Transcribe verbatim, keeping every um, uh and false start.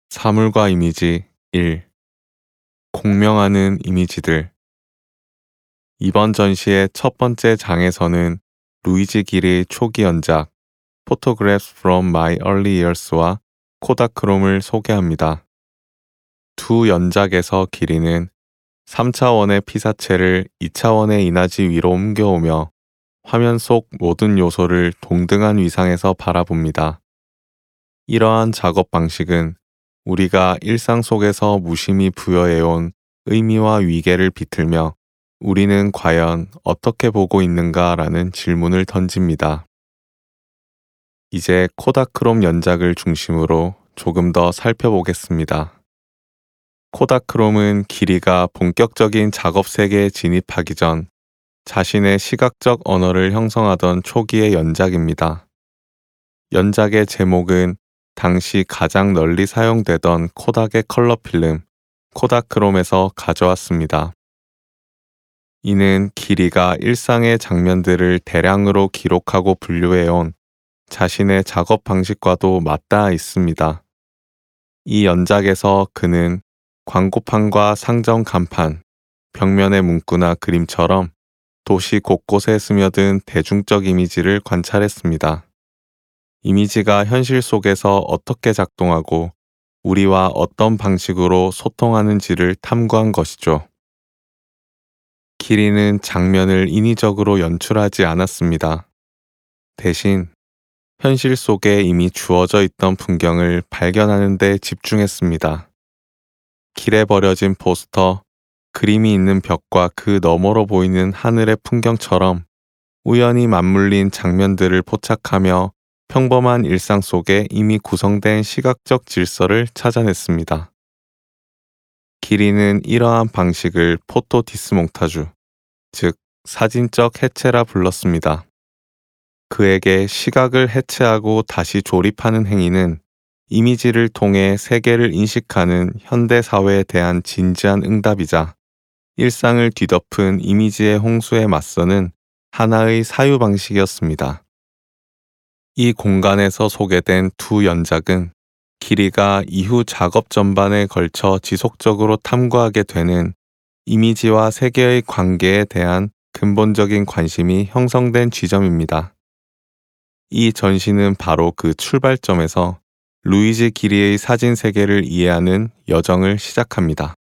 사물과 이미지 일. 공명하는 이미지들. 이번 전시의 첫 번째 장에서는 루이지 길의 초기 연작 Photographs from My Early Years와 코다크롬을 소개합니다. 두 연작에서 길이는 삼 차원의 피사체를 이 차원의 인화지 위로 옮겨오며 화면 속 모든 요소를 동등한 위상에서 바라봅니다. 이러한 작업 방식은 우리가 일상 속에서 무심히 부여해온 의미와 위계를 비틀며 우리는 과연 어떻게 보고 있는가라는 질문을 던집니다. 이제 코다크롬 연작을 중심으로 조금 더 살펴보겠습니다. 코다크롬은 길이가 본격적인 작업 세계에 진입하기 전 자신의 시각적 언어를 형성하던 초기의 연작입니다. 연작의 제목은 당시 가장 널리 사용되던 코닥의 컬러 필름, 코다크롬에서 가져왔습니다. 이는 길이가 일상의 장면들을 대량으로 기록하고 분류해온 자신의 작업 방식과도 맞닿아 있습니다. 이 연작에서 그는 광고판과 상점 간판, 벽면의 문구나 그림처럼 도시 곳곳에 스며든 대중적 이미지를 관찰했습니다. 이미지가 현실 속에서 어떻게 작동하고 우리와 어떤 방식으로 소통하는지를 탐구한 것이죠. 길이는 장면을 인위적으로 연출하지 않았습니다. 대신 현실 속에 이미 주어져 있던 풍경을 발견하는 데 집중했습니다. 길에 버려진 포스터, 그림이 있는 벽과 그 너머로 보이는 하늘의 풍경처럼 우연히 맞물린 장면들을 포착하며 평범한 일상 속에 이미 구성된 시각적 질서를 찾아냈습니다. 길이는 이러한 방식을 포토 디스몽타주, 즉 사진적 해체라 불렀습니다. 그에게 시각을 해체하고 다시 조립하는 행위는 이미지를 통해 세계를 인식하는 현대 사회에 대한 진지한 응답이자 일상을 뒤덮은 이미지의 홍수에 맞서는 하나의 사유 방식이었습니다. 이 공간에서 소개된 두 연작은 길이가 이후 작업 전반에 걸쳐 지속적으로 탐구하게 되는 이미지와 세계의 관계에 대한 근본적인 관심이 형성된 지점입니다. 이 전시는 바로 그 출발점에서 루이지 기리의 사진 세계를 이해하는 여정을 시작합니다.